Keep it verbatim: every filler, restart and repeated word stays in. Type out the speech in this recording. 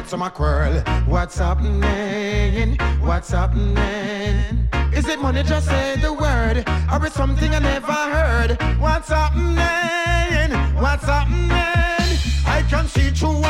get some quarrel. What's happening? What's happening? Is it money? Just say the word, or it's something I never heard. What's happening? What's happening? I can see through